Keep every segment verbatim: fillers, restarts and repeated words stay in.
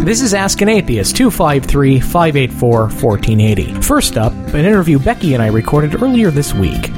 This is Ask an Atheist, two five three, five eight four, one four eight zero. First up, an interview Becky and I recorded earlier this week.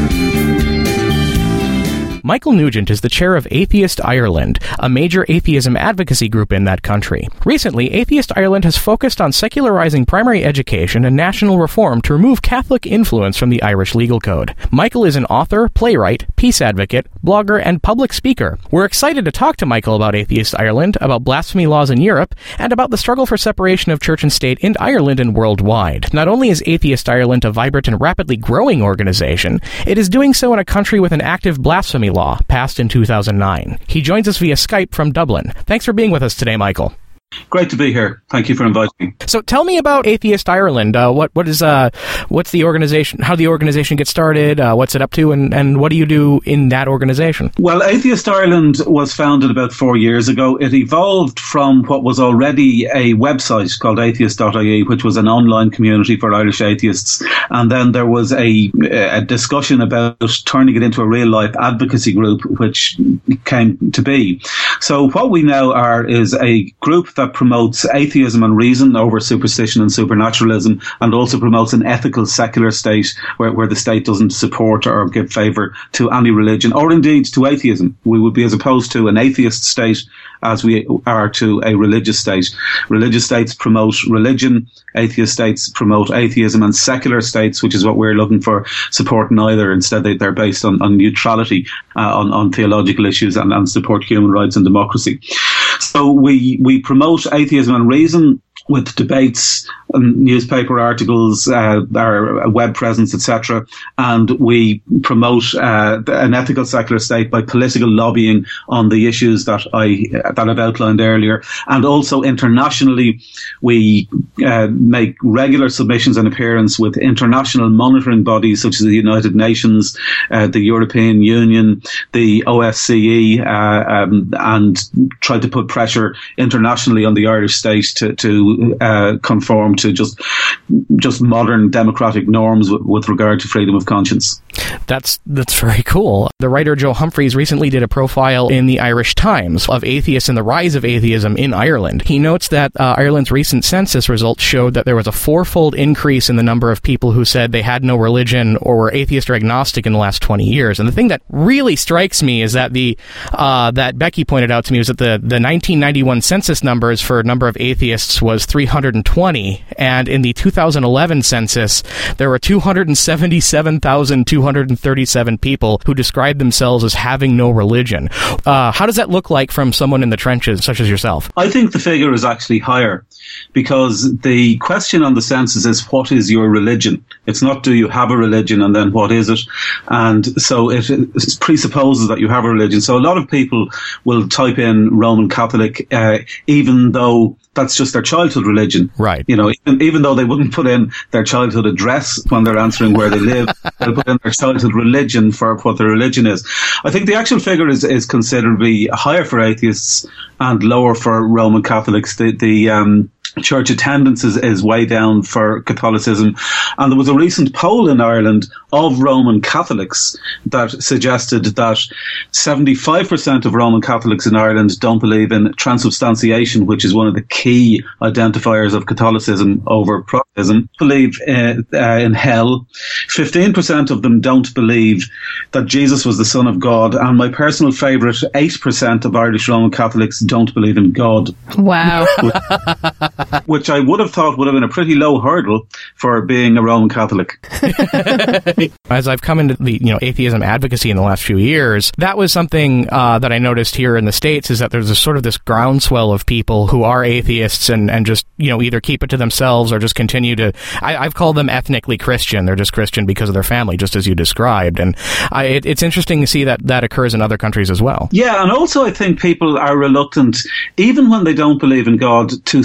Michael Nugent is the chair of Atheist Ireland, a major atheism advocacy group in that country. Recently, Atheist Ireland has focused on secularizing primary education and national reform to remove Catholic influence from the Irish legal code. Michael is an author, playwright, peace advocate, blogger, and public speaker. We're excited to talk to Michael about Atheist Ireland, about blasphemy laws in Europe, and about the struggle for separation of church and state in Ireland and worldwide. Not only is Atheist Ireland a vibrant and rapidly growing organization, it is doing so in a country with an active blasphemy law passed in two thousand nine. He joins us via Skype from Dublin. Thanks for being with us today, Michael. Great to be here. Thank you for inviting me. So tell me about Atheist Ireland. Uh, what what is uh what's the organization? How did the organization get started? Uh, what's it up to, and, and what do you do in that organization? Well, Atheist Ireland was founded about four years ago. It evolved from what was already a website called atheist dot I E, which was an online community for Irish atheists, and then there was a, a discussion about turning it into a real life advocacy group, which came to be. So what we now are is a group that that promotes atheism and reason over superstition and supernaturalism, and also promotes an ethical secular state where, where the state doesn't support or give favour to any religion, or indeed to atheism. We would be as opposed to an atheist state as we are to a religious state. Religious states promote religion, atheist states promote atheism, and secular states, which is what we're looking for, support neither. Instead, they, they're based on, on neutrality, uh, on, on theological issues, and, and support human rights and democracy. So we, we promote atheism and reason with debates, um, newspaper articles, uh, our web presence, et cetera. And we promote uh, an ethical secular state by political lobbying on the issues that I that I've outlined earlier. And also internationally, we uh, make regular submissions and appearance with international monitoring bodies such as the United Nations, uh, the European Union, the O S C E, uh, um, and try to put pressure internationally on the Irish state to, to Uh, conform to just just modern democratic norms w- with regard to freedom of conscience. That's that's very cool. The writer Joe Humphreys recently did a profile in the Irish Times of atheists and the rise of atheism in Ireland. He notes that uh, Ireland's recent census results showed that there was a fourfold increase in the number of people who said they had no religion or were atheist or agnostic in the last twenty years. And the thing that really strikes me is that the uh, that Becky pointed out to me was that the, the nineteen ninety-one census numbers for number of atheists was three hundred twenty, and in the two thousand eleven census, there were two hundred seventy-seven thousand two hundred thirty-seven people who described themselves as having no religion. Uh, how does that look like from someone in the trenches, such as yourself? I think the figure is actually higher, because the question on the census is, what is your religion? It's not, do you have a religion, and then what is it? And so it, it presupposes that you have a religion. So a lot of people will type in Roman Catholic, uh, even though that's just their childhood religion. Right. You know, even, even though they wouldn't put in their childhood address when they're answering where they live, they'll put in their childhood religion for what their religion is. I think the actual figure is, is considerably higher for atheists and lower for Roman Catholics. The, the, um, church attendance is, is way down for Catholicism. And there was a recent poll in Ireland of Roman Catholics that suggested that seventy-five percent of Roman Catholics in Ireland don't believe in transubstantiation, which is one of the key identifiers of Catholicism over Protestantism, believe uh, uh, in hell. fifteen percent of them don't believe that Jesus was the Son of God. And my personal favourite, eight percent of Irish Roman Catholics don't believe in God. Wow. Which I would have thought would have been a pretty low hurdle for being a Roman Catholic. As I've come into the you know atheism advocacy in the last few years, that was something uh, that I noticed here in the States, is that there's a sort of this groundswell of people who are atheists and, and just you know either keep it to themselves or just continue to. I, I've called them ethnically Christian. They're just Christian because of their family, just as you described. And I, it, it's interesting to see that that occurs in other countries as well. Yeah, and also I think people are reluctant, even when they don't believe in God, to self-identify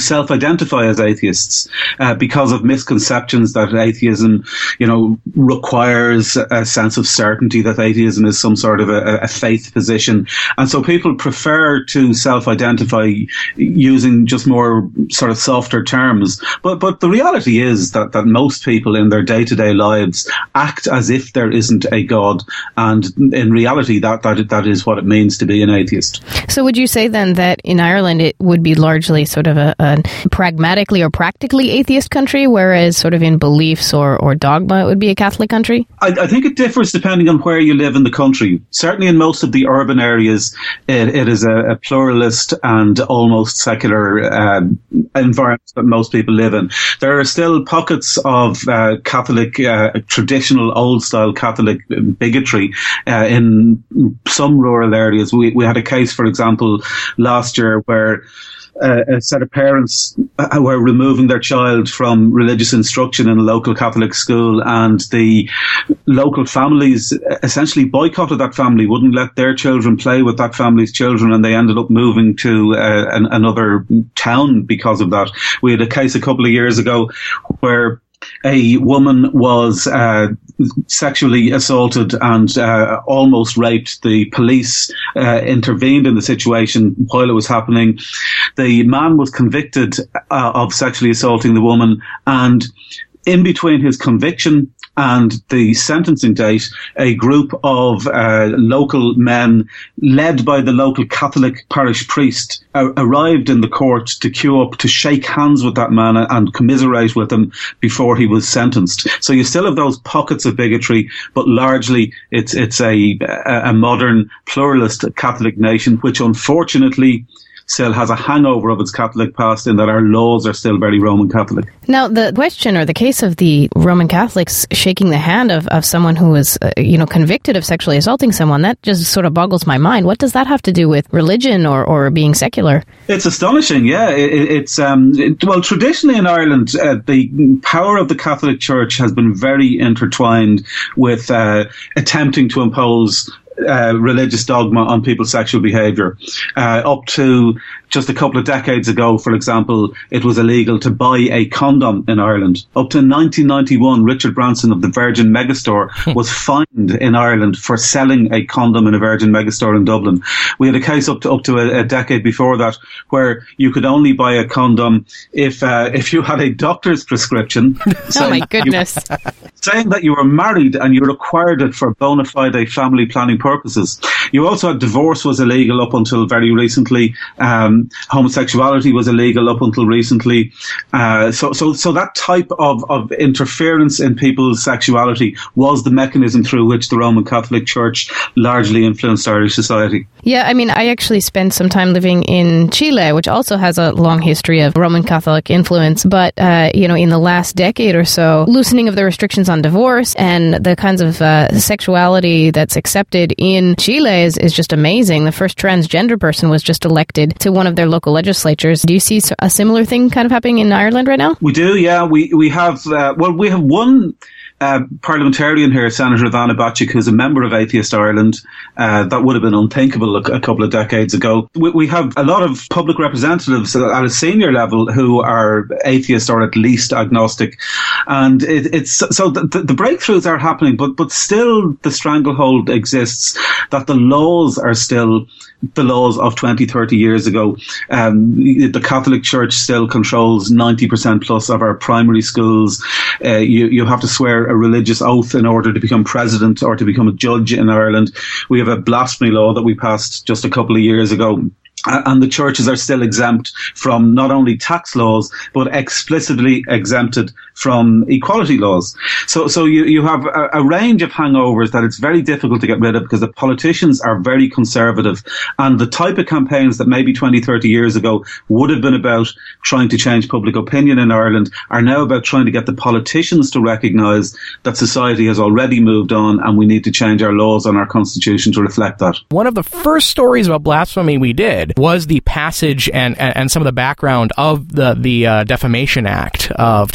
identify as atheists uh, because of misconceptions that atheism, you know, requires a sense of certainty, that atheism is some sort of a, a faith position. And so people prefer to self-identify using just more sort of softer terms. But but the reality is that, that most people in their day-to-day lives act as if there isn't a God. And in reality, that, that that is what it means to be an atheist. So would you say then that in Ireland it would be largely sort of a, a pragmatically or practically atheist country, whereas sort of in beliefs or, or dogma it would be a Catholic country? I, I think it differs depending on where you live in the country. Certainly in most of the urban areas, it, it is a, a pluralist and almost secular uh, environment that most people live in. There are still pockets of uh, Catholic, uh, traditional old-style Catholic bigotry uh, in some rural areas. We, we had a case, for example, last year where Uh, a set of parents uh, were removing their child from religious instruction in a local Catholic school, and the local families essentially boycotted that family, wouldn't let their children play with that family's children, and they ended up moving to uh, an, another town because of that. We had a case a couple of years ago where a woman was uh, sexually assaulted and uh, almost raped. The police uh, intervened in the situation while it was happening. The man was convicted uh, of sexually assaulting the woman, and in between his conviction and the sentencing date, a group of uh, local men, led by the local Catholic parish priest, uh, arrived in the court to queue up to shake hands with that man and commiserate with him before he was sentenced. So you still have those pockets of bigotry, but largely it's it's a a modern pluralist Catholic nation, which unfortunately still has a hangover of its Catholic past in that our laws are still very Roman Catholic. Now, the question or the case of the Roman Catholics shaking the hand of, of someone who was, uh, you know, convicted of sexually assaulting someone, that just sort of boggles my mind. What does that have to do with religion or, or being secular? It's astonishing, yeah. It, it's, um, it, well, traditionally in Ireland, uh, the power of the Catholic Church has been very intertwined with uh, attempting to impose Uh, religious dogma on people's sexual behaviour. Uh, up to just a couple of decades ago, for example, it was illegal to buy a condom in Ireland. Up to nineteen ninety-one, Richard Branson of the Virgin Megastore was fined in Ireland for selling a condom in a Virgin Megastore in Dublin. We had a case up to up to a, a decade before that where you could only buy a condom if uh, if you had a doctor's prescription. Oh my goodness. You, saying that you were married and you required it for bona fide family planning purposes. You also had divorce was illegal up until very recently. Um, homosexuality was illegal up until recently. Uh, so, so, so that type of, of interference in people's sexuality was the mechanism through which the Roman Catholic Church largely influenced Irish society. Yeah, I mean, I actually spent some time living in Chile, which also has a long history of Roman Catholic influence. But, uh, you know, in the last decade or so, loosening of the restrictions on divorce and the kinds of uh, sexuality that's accepted in Chile is, is just amazing. The first transgender person was just elected to one of their local legislatures. Do you see a similar thing kind of happening in Ireland right now? We do, yeah. We we have, uh, well, we have one uh, parliamentarian here, Senator Ivana Bacik, who's a member of Atheist Ireland. Uh, that would have been unthinkable a, a couple of decades ago. We, we have a lot of public representatives at a senior level who are atheist or at least agnostic. And it, it's so the, the breakthroughs are happening, but, but still the stranglehold exists that the laws are still the laws of twenty, thirty years ago. Um, the Catholic Church still controls ninety percent plus of our primary schools. Uh, you, you have to swear a religious oath in order to become president or to become a judge in Ireland. We have a blasphemy law that we passed just a couple of years ago. And the churches are still exempt from not only tax laws, but explicitly exempted from equality laws. So, so you, you have a, a range of hangovers that it's very difficult to get rid of because the politicians are very conservative. And the type of campaigns that maybe twenty, thirty years ago would have been about trying to change public opinion in Ireland are now about trying to get the politicians to recognise that society has already moved on and we need to change our laws and our constitution to reflect that. One of the first stories about blasphemy we did was the passage and, and, and some of the background of the, the uh, Defamation Act of two thousand nine.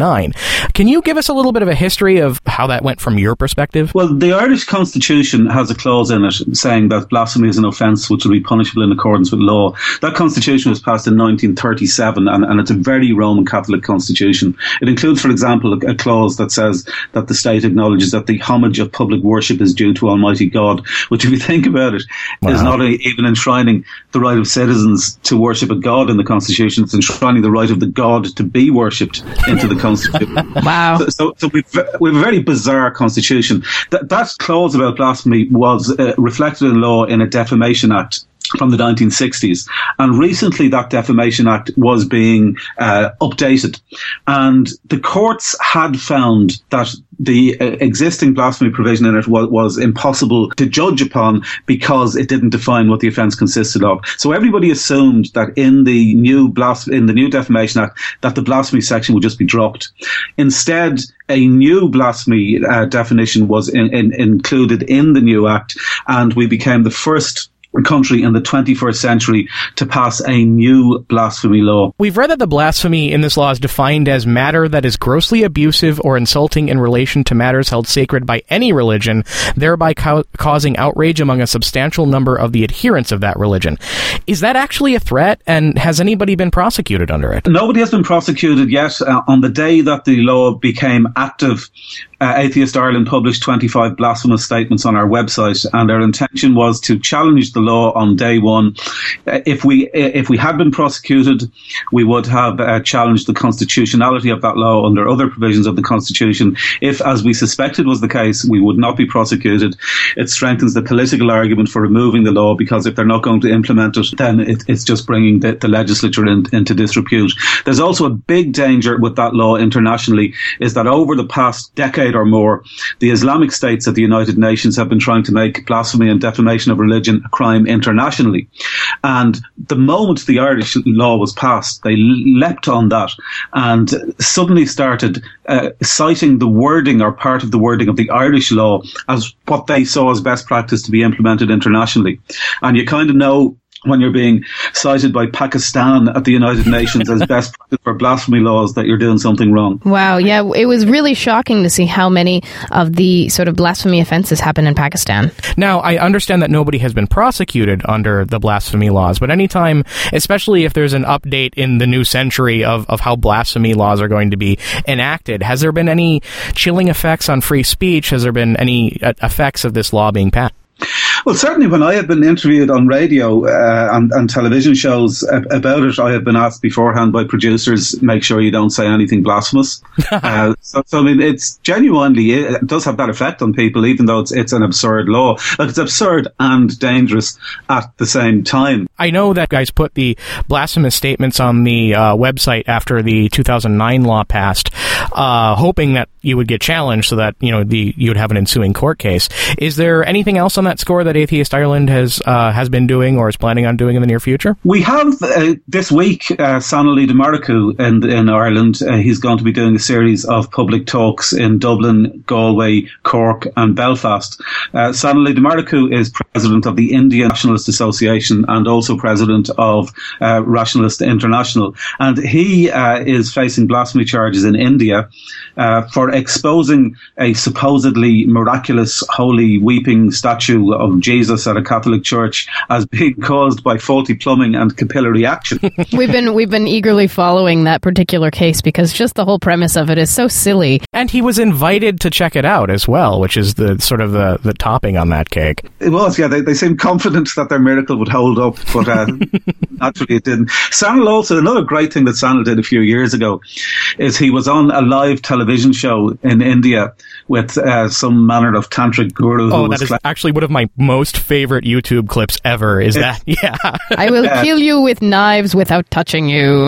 nine. Can you give us a little bit of a history of how that went from your perspective? Well, the Irish Constitution has a clause in it saying that blasphemy is an offence which will be punishable in accordance with law. That Constitution was passed in nineteen thirty-seven, and, and it's a very Roman Catholic Constitution. It includes, for example, a, a clause that says that the state acknowledges that the homage of public worship is due to Almighty God, which, if you think about it, wow. is not a, even enshrining the right of citizens to worship a God in the Constitution. It's enshrining the right of the God to be worshipped into the Constitution. Wow. So, so, so we've, we have a very bizarre Constitution. That, that clause about blasphemy was uh, reflected in law in a Defamation Act from the nineteen sixties. And recently that Defamation Act was being uh, updated. And the courts had found that the uh, existing blasphemy provision in it was, was impossible to judge upon because it didn't define what the offence consisted of. So everybody assumed that in the new blas- in the new Defamation Act that the blasphemy section would just be dropped. Instead, a new blasphemy uh, definition was in, in, included in the new Act, and we became the first country in the twenty-first century to pass a new blasphemy law. We've read that the blasphemy in this law is defined as matter that is grossly abusive or insulting in relation to matters held sacred by any religion, thereby co- causing outrage among a substantial number of the adherents of that religion. Is that actually a threat, and has anybody been prosecuted under it? Nobody has been prosecuted yet. Uh, on the day that the law became active, Uh, Atheist Ireland published twenty-five blasphemous statements on our website, and our intention was to challenge the law on day one. Uh, if we if we had been prosecuted, we would have uh, challenged the constitutionality of that law under other provisions of the Constitution. If, as we suspected was the case, we would not be prosecuted, it strengthens the political argument for removing the law, because if they're not going to implement it, then it, it's just bringing the, the legislature in, into disrepute. There's also a big danger with that law internationally, is that over the past decade or more, the Islamic states at the United Nations have been trying to make blasphemy and defamation of religion a crime internationally. And the moment the Irish law was passed, they leapt on that and suddenly started uh, citing the wording or part of the wording of the Irish law as what they saw as best practice to be implemented internationally. And you kind of know when you're being cited by Pakistan at the United Nations as best practice for blasphemy laws that you're doing something wrong. Wow, yeah, it was really shocking to see how many of the sort of blasphemy offenses happen in Pakistan. Now, I understand that nobody has been prosecuted under the blasphemy laws, but anytime, especially if there's an update in the new century of, of how blasphemy laws are going to be enacted, has there been any chilling effects on free speech? Has there been any uh, effects of this law being passed? Well, certainly when I have been interviewed on radio uh, and, and television shows about it, I have been asked beforehand by producers, make sure you don't say anything blasphemous. uh, so, so, I mean, it's genuinely, it does have that effect on people, even though it's, it's an absurd law. Like, it's absurd and dangerous at the same time. I know that guys put the blasphemous statements on the uh, website after the two thousand nine law passed, uh, hoping that you would get challenged so that, you know, the you would have an ensuing court case. Is there anything else on that score that Atheist Ireland has uh, has been doing or is planning on doing in the near future? We have uh, this week uh, Sanally DeMarico in, in Ireland. Uh, he's going to be doing a series of public talks in Dublin, Galway, Cork and Belfast. Uh, Sanally DeMarico is president of the Indian Nationalist Association and also president of uh, Rationalist International. And he uh, is facing blasphemy charges in India uh, for exposing a supposedly miraculous holy weeping statue of Jesus at a Catholic church as being caused by faulty plumbing and capillary action. We've been we've been eagerly following that particular case because just the whole premise of it is so silly. And he was invited to check it out as well, which is the sort of the, the topping on that cake. It was, yeah. They, they seemed confident that their miracle would hold up, but uh, naturally it didn't. Sanal also, another great thing that Sanal did a few years ago is he was on a live television show in India with uh, some manner of tantric guru. Oh, who that was is cla- actually one of my most favorite YouTube clips ever. Is that? Yeah. I will Yeah. kill you with knives without touching you.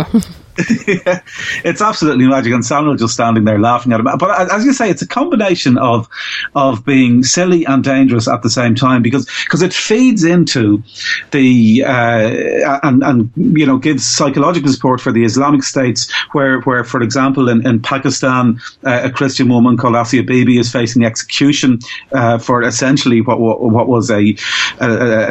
Yeah, it's absolutely magic, and Samuel just standing there laughing at him. But as you say, it's a combination of of being silly and dangerous at the same time, because because it feeds into the uh, and and you know gives psychological support for the Islamic states, where where for example in, in Pakistan uh, a Christian woman called Asia Bibi is facing execution uh, for essentially what what was a a, a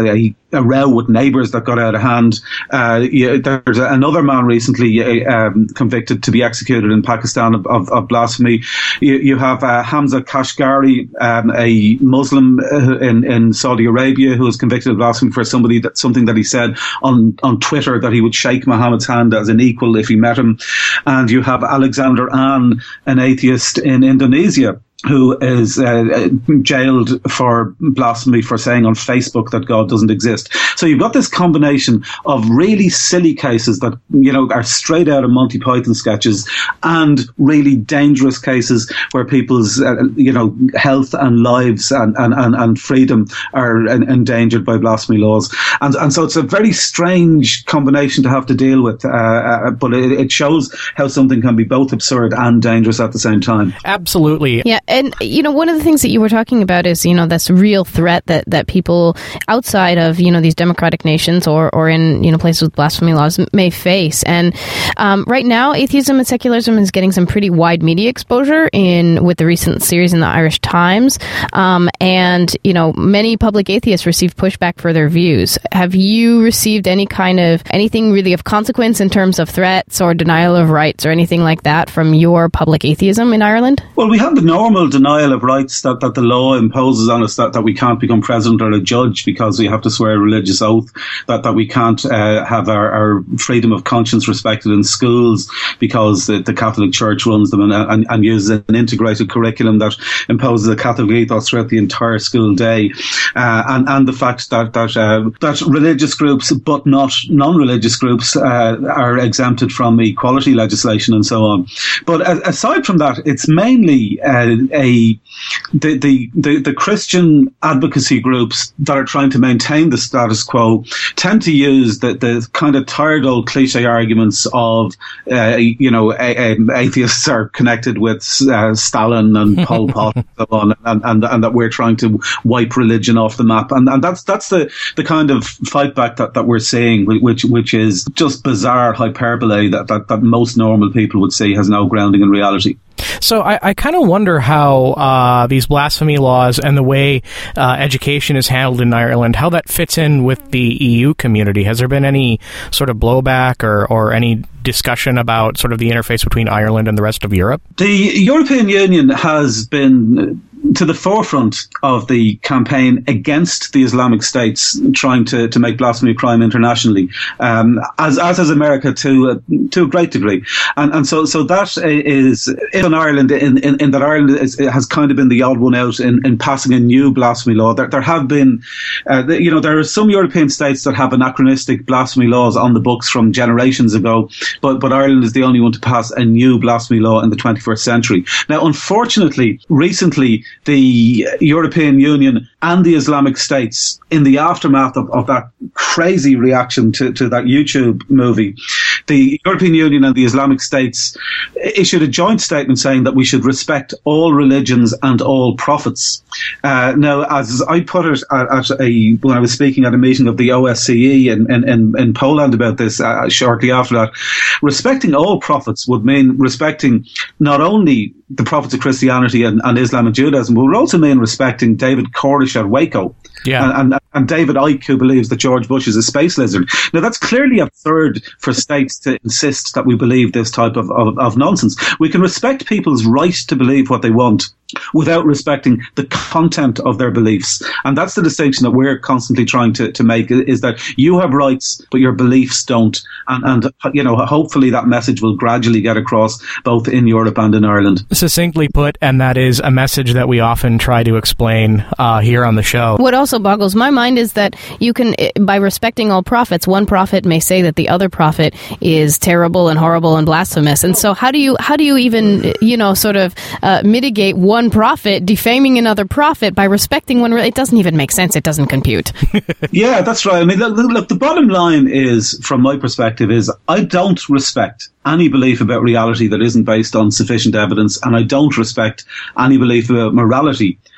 a row with neighbours that got out of hand. Uh, you, there's another man recently uh, um, convicted to be executed in Pakistan of, of, of blasphemy. You, you have uh, Hamza Kashgari, um, a Muslim uh, in, in Saudi Arabia, who was convicted of blasphemy for somebody that something that he said on, on Twitter, that he would shake Muhammad's hand as an equal if he met him. And you have Alexander An, an atheist in Indonesia, who is uh, jailed for blasphemy for saying on Facebook that God doesn't exist. So you've got this combination of really silly cases that, you know, are straight out of Monty Python sketches, and really dangerous cases where people's, uh, you know, health and lives and, and, and, and freedom are endangered by blasphemy laws. And, and so it's a very strange combination to have to deal with, uh, uh, but it, it shows how something can be both absurd and dangerous at the same time. Absolutely. Yeah. And, you know, one of the things that you were talking about is, you know, this real threat that, that people outside of, you know, these democratic nations or, or in, you know, places with blasphemy laws may face. And um, right now, atheism and secularism is getting some pretty wide media exposure in with the recent series in the Irish Times. Um, and, you know, many public atheists receive pushback for their views. Have you received any kind of, anything really of consequence in terms of threats or denial of rights or anything like that from your public atheism in Ireland? Well, we have the normal denial of rights that, that the law imposes on us, that, that we can't become president or a judge because we have to swear a religious oath, that, that we can't uh, have our, our freedom of conscience respected in schools because the, the Catholic Church runs them and, and, and uses an integrated curriculum that imposes a Catholic ethos throughout the entire school day, uh, and, and the fact that that, uh, that religious groups but not non-religious groups uh, are exempted from equality legislation and so on. But uh, aside from that, it's mainly uh, a the, the the the Christian advocacy groups that are trying to maintain the status quo tend to use the the kind of tired old cliche arguments of uh, you know a, a, atheists are connected with uh, Stalin and Pol Pot and so on, and, and and that we're trying to wipe religion off the map, and and that's that's the the kind of fight back that, that we're seeing, which which is just bizarre hyperbole that, that that most normal people would say has no grounding in reality. So I, I kind of wonder how uh, these blasphemy laws and the way uh, education is handled in Ireland, how that fits in with the E U community. Has there been any sort of blowback or, or any discussion about sort of the interface between Ireland and the rest of Europe? The European Union has been to the forefront of the campaign against the Islamic states trying to, to make blasphemy a crime internationally, um, as as has America to a, to a great degree, and and so so that is in Ireland in, in, in that Ireland is, has kind of been the odd one out in, in passing a new blasphemy law. There there have been, uh, you know, there are some European states that have anachronistic blasphemy laws on the books from generations ago, but but Ireland is the only one to pass a new blasphemy law in the twenty-first century. Now, unfortunately, recently, the European Union and the Islamic States, in the aftermath of, of that crazy reaction to, to that YouTube movie, the European Union and the Islamic States issued a joint statement saying that we should respect all religions and all prophets. Uh, now, as I put it at, at a, when I was speaking at a meeting of the O S C E in, in, in Poland about this uh, shortly after that, respecting all prophets would mean respecting not only the prophets of Christianity and, and Islam and Judaism, but would also mean respecting David Koresh at Waco. Yeah. And, and, and David Icke, who believes that George Bush is a space lizard. Now, that's clearly absurd for states to insist that we believe this type of, of, of nonsense. We can respect people's right to believe what they want without respecting the content of their beliefs. And that's the distinction that we're constantly trying to, to make, is that you have rights, but your beliefs don't. And, and, you know, hopefully that message will gradually get across both in Europe and in Ireland. Succinctly put, and that is a message that we often try to explain uh, here on the show. What also boggles my mind is that you can, by respecting all prophets, one prophet may say that the other prophet is terrible and horrible and blasphemous. And so how do you, how do you even, you know, sort of uh, mitigate one one prophet defaming another prophet by respecting one? It doesn't even make sense. It doesn't compute. Yeah, that's right. I mean, look, look, the bottom line is, from my perspective, is I don't respect any belief about reality that isn't based on sufficient evidence, and I don't respect any belief about morality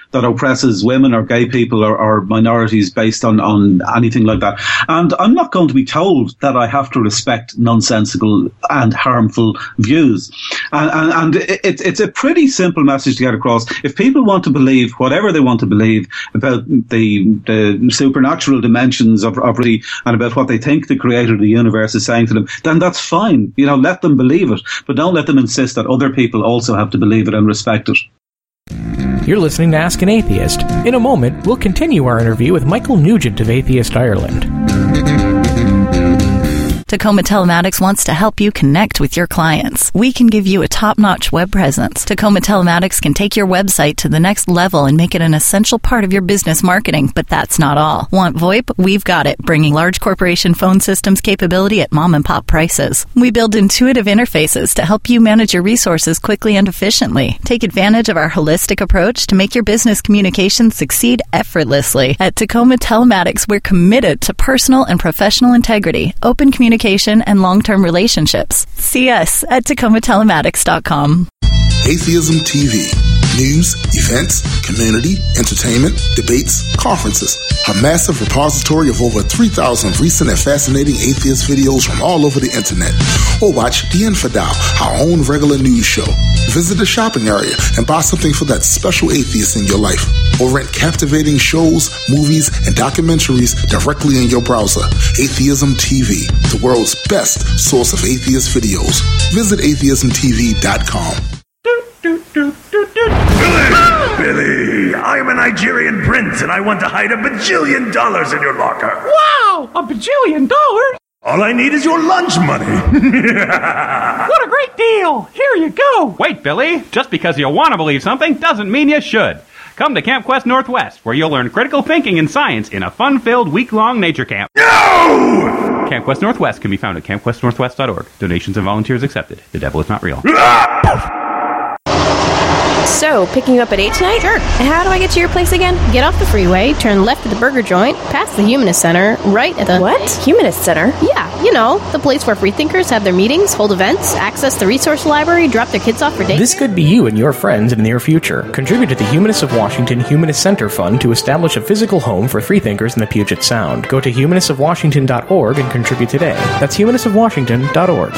that oppresses women or gay people or, or minorities based on, on anything like that. And I'm not going to be told that I have to respect nonsensical and harmful views. And, and, and it, it's a pretty simple message to get across. If people want to believe whatever they want to believe about the, the supernatural dimensions of, of really, and about what they think the creator of the universe is saying to them, then that's fine. You know, let them believe it, but don't let them insist that other people also have to believe it and respect it. You're listening to Ask an Atheist. In a moment, we'll continue our interview with Michael Nugent of Atheist Ireland. Tacoma Telematics wants to help you connect with your clients. We can give you a top-notch web presence. Tacoma Telematics can take your website to the next level and make it an essential part of your business marketing, but that's not all. Want VoIP? We've got it, bringing large corporation phone systems capability at mom-and-pop prices. We build intuitive interfaces to help you manage your resources quickly and efficiently. Take advantage of our holistic approach to make your business communications succeed effortlessly. At Tacoma Telematics, we're committed to personal and professional integrity, open communication, and long-term relationships. See us at Tacoma Telematics dot com. Atheism T V. News, events, community, entertainment, debates, conferences. A massive repository of over three thousand recent and fascinating atheist videos from all over the internet. Or watch The Infidel, our own regular news show. Visit the shopping area and buy something for that special atheist in your life. Or rent captivating shows, movies, and documentaries directly in your browser. Atheism T V, the world's best source of atheist videos. Visit atheism t v dot com. Billy! Billy! I'm a Nigerian prince and I want to hide a bajillion dollars in your locker. Wow! A bajillion dollars? All I need is your lunch money. What a great deal! Here you go! Wait, Billy. Just because you want to believe something doesn't mean you should. Come to Camp Quest Northwest, where you'll learn critical thinking and science in a fun-filled week-long nature camp. No! Camp Quest Northwest can be found at camp quest northwest dot org. Donations and volunteers accepted. The devil is not real. So, picking you up at eight tonight? Sure. How do I get to your place again? Get off the freeway, turn left at the burger joint, past the Humanist Center, right at the... What? Humanist Center? Yeah, you know, the place where freethinkers have their meetings, hold events, access the resource library, drop their kids off for days. This could be you and your friends in the near future. Contribute to the Humanists of Washington Humanist Center Fund to establish a physical home for freethinkers in the Puget Sound. Go to humanists of washington dot org and contribute today. That's humanists of washington dot org.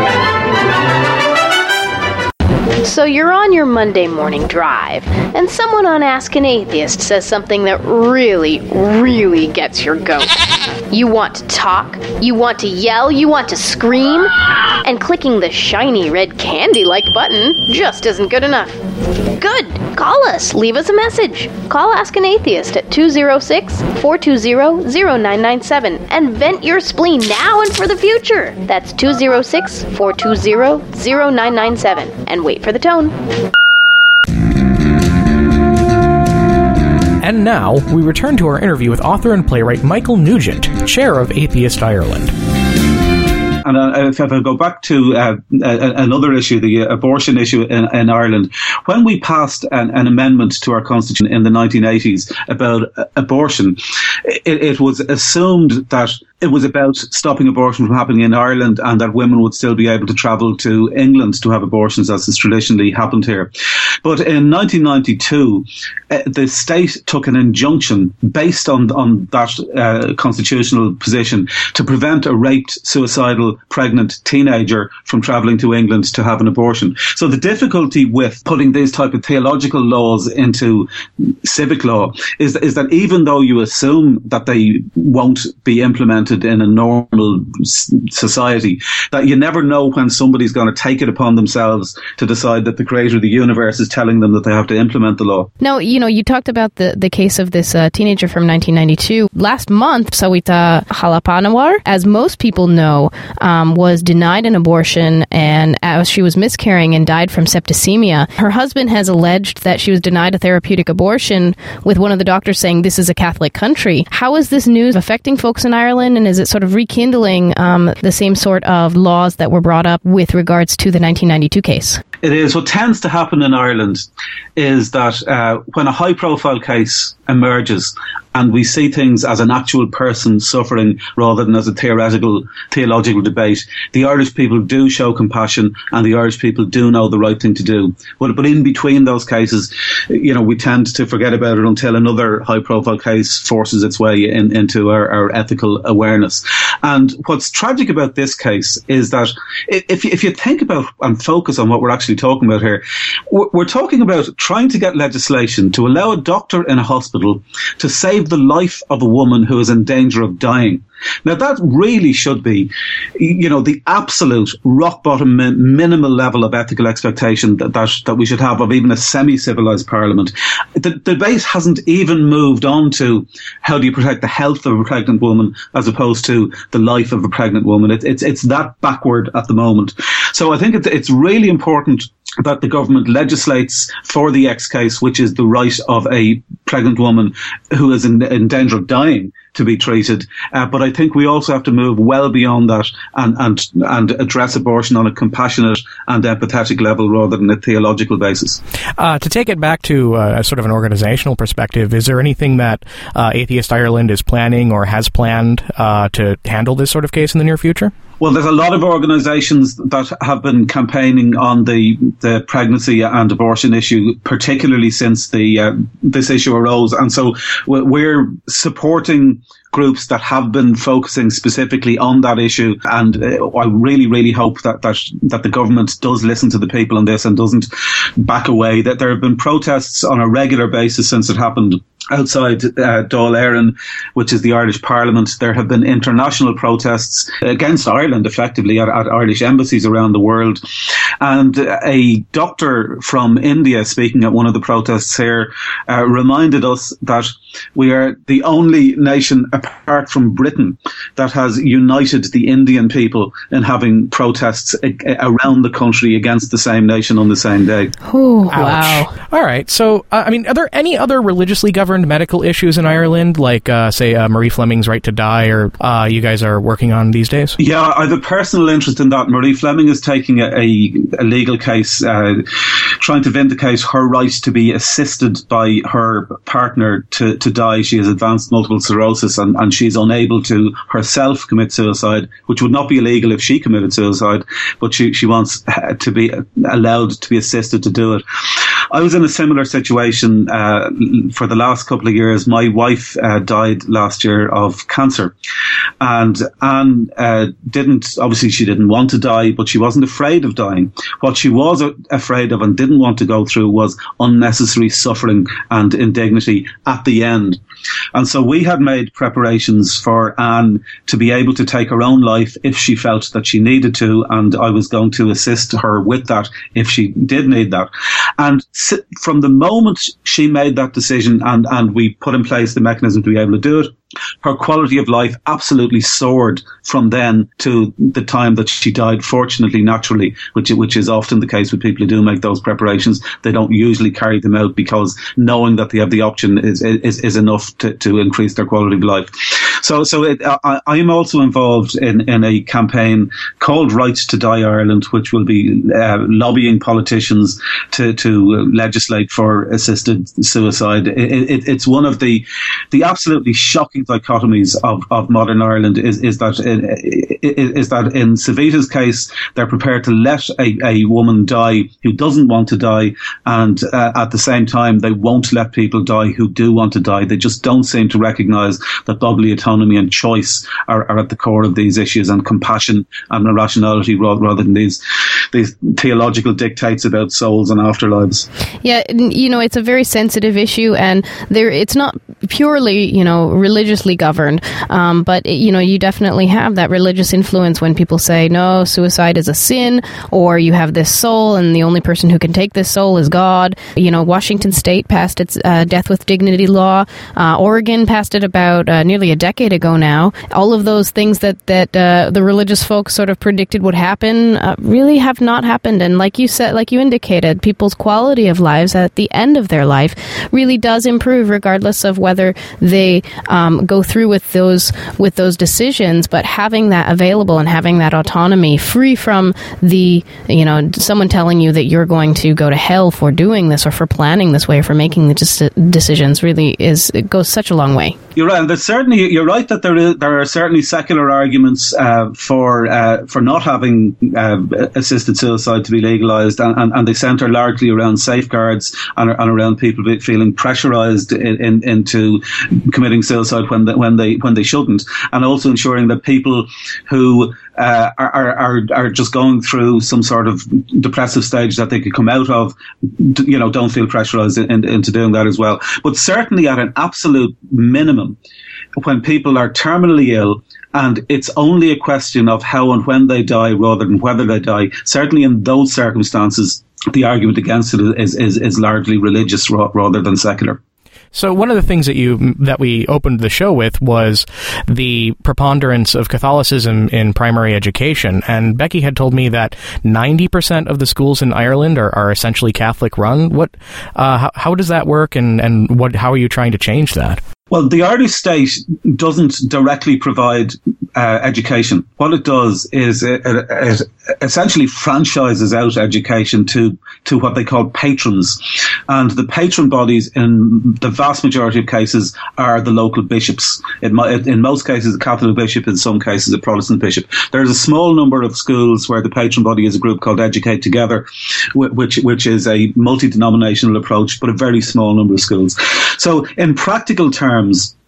So you're on your Monday morning drive, and someone on Ask an Atheist says something that really, really gets your goat. You want to talk, you want to yell, you want to scream, and clicking the shiny red candy-like button just isn't good enough. Good! Call us, leave us a message. Call Ask an Atheist at two oh six, four two zero, zero nine nine seven and vent your spleen now and for the future. That's two oh six, four two zero, zero nine nine seven and wait for the tone. And now, we return to our interview with author and playwright Michael Nugent, chair of Atheist Ireland. And uh, if, if I go back to uh, another issue, the abortion issue in, in Ireland, when we passed an, an amendment to our constitution in the nineteen eighties about uh, abortion, it, it was assumed that it was about stopping abortion from happening in Ireland and that women would still be able to travel to England to have abortions, as has traditionally happened here. But in nineteen ninety-two, uh, the state took an injunction based on, on that uh, constitutional position to prevent a raped, suicidal, pregnant teenager from travelling to England to have an abortion. So the difficulty with putting these type of theological laws into civic law is, is that even though you assume that they won't be implemented in a normal society, that you never know when somebody's going to take it upon themselves to decide that the creator of the universe is telling them that they have to implement the law. Now, you know, you talked about the, the case of this uh, teenager from nineteen ninety-two. Last month, Sawita Halapanawar, as most people know, um, was denied an abortion, and as she was miscarrying and died from septicemia. Her husband has alleged that she was denied a therapeutic abortion, with one of the doctors saying this is a Catholic country. How is this news affecting folks in Ireland, and is it sort of rekindling um, the same sort of laws that were brought up with regards to the nineteen ninety-two case? It is. What tends to happen in Ireland is that uh, when a high-profile case emerges, and we see things as an actual person suffering rather than as a theoretical, theological debate, the Irish people do show compassion and the Irish people do know the right thing to do. But, but in between those cases, you know, we tend to forget about it until another high-profile case forces its way in, into our, our ethical awareness. And what's tragic about this case is that if, if you think about and focus on what we're actually talking about here, we're, we're talking about trying to get legislation to allow a doctor in a hospital to save the life of a woman who is in danger of dying. Now, that really should be, you know, the absolute rock-bottom min- minimal level of ethical expectation that, that that we should have of even a semi-civilized parliament. The, the debate hasn't even moved on to how do you protect the health of a pregnant woman as opposed to the life of a pregnant woman. It, it's it's that backward at the moment. So I think it, it's really important that the government legislates for the X case, which is the right of a pregnant woman who is in, in danger of dying to be treated. Uh, but I think we also have to move well beyond that and, and, and address abortion on a compassionate and empathetic level rather than a theological basis. Uh, to take it back to uh, sort of an organizational perspective, is there anything that uh, Atheist Ireland is planning or has planned uh, to handle this sort of case in the near future? Well, there's a lot of organisations that have been campaigning on the, the pregnancy and abortion issue, particularly since the uh, this issue arose. And so we're supporting groups that have been focusing specifically on that issue. And uh, I really, really hope that, that that the government does listen to the people on this and doesn't back away. That there have been protests on a regular basis since it happened outside uh, Dáil Éireann, which is the Irish Parliament. There have been international protests against Ireland, effectively, at, at Irish embassies around the world. And a doctor from India, speaking at one of the protests here, uh, reminded us that we are the only nation apart from Britain that has united the Indian people in having protests a- around the country against the same nation on the same day. Ooh, wow. All right. So, uh, I mean, are there any other religiously governed medical issues in Ireland, like, uh, say, uh, Marie Fleming's right to die, or uh, you guys are working on these days? Yeah, I have a personal interest in that. Marie Fleming is taking a, a, a legal case, uh, trying to vindicate her right to be assisted by her partner to, to die. She has advanced multiple sclerosis and, and she's unable to herself commit suicide, which would not be illegal if she committed suicide, but she, she wants to be allowed to be assisted to do it. I was in a similar situation uh, for the last couple of years. My wife uh, died last year of cancer, and Anne uh, didn't, obviously she didn't want to die, but she wasn't afraid of dying. What she was afraid of and didn't want to go through was unnecessary suffering and indignity at the end. And so we had made preparations for Anne to be able to take her own life if she felt that she needed to, and I was going to assist her with that if she did need that. And from the moment she made that decision and, and we put in place the mechanism to be able to do it, her quality of life absolutely soared from then to the time that she died, fortunately, naturally, which which is often the case with people who do make those preparations. They don't usually carry them out because knowing that they have the option is is, is enough to, to increase their quality of life. So so it, I, I'm also involved in, in a campaign called Right to Die Ireland, which will be uh, lobbying politicians to, to legislate for assisted suicide. It, it, it's one of the the absolutely shocking dichotomies of, of modern Ireland is, is that in, is that in Savita's case, they're prepared to let a, a woman die who doesn't want to die, and uh, at the same time, they won't let people die who do want to die. They just don't seem to recognise that bodily autonomy and choice are, are at the core of these issues, and compassion and rationality rather than these these theological dictates about souls and afterlives. Yeah, you know, it's a very sensitive issue, and there it's not purely, you know, religiously governed, um, but, you know, you definitely have that religious influence when people say, no, suicide is a sin, or you have this soul, and the only person who can take this soul is God. You know, Washington State passed its uh, death with dignity law. Uh, Oregon passed it about uh, nearly a decade ago now. All of those things that, that uh, the religious folks sort of predicted would happen uh, really have not happened. And like you said, like you indicated, people's quality of lives at the end of their life really does improve regardless of whether they um, go through with those with those decisions. But having that available and having that autonomy, free from the, you know, someone telling you that you're going to go to hell for doing this or for planning this way or for making the decisions, really is, it goes such a long way. You're right. There's certainly you're right that there is there are certainly secular arguments uh, for uh, for not having uh, assisted suicide to be legalised, and, and, and they centre largely around safeguards and, and around people feeling pressurised in, in, into committing suicide when they, when they when they shouldn't, and also ensuring that people who Uh, are, are are just going through some sort of depressive stage that they could come out of, you know, don't feel pressurised in, in, into doing that as well. But certainly at an absolute minimum, when people are terminally ill and it's only a question of how and when they die rather than whether they die, certainly in those circumstances, the argument against it is, is, is largely religious rather than secular. So one of the things that you that we opened the show with was the preponderance of Catholicism in primary education, and Becky had told me that ninety percent of the schools in Ireland are, are essentially Catholic run. What, uh, how, how does that work, and, and what how are you trying to change that? Well, the Irish state doesn't directly provide uh, education. What it does is it, it, it essentially franchises out education to, to what they call patrons. And the patron bodies, in the vast majority of cases, are the local bishops. In, in most cases, a Catholic bishop, in some cases, a Protestant bishop. There's a small number of schools where the patron body is a group called Educate Together, which, which is a multi-denominational approach, but a very small number of schools. So in practical terms,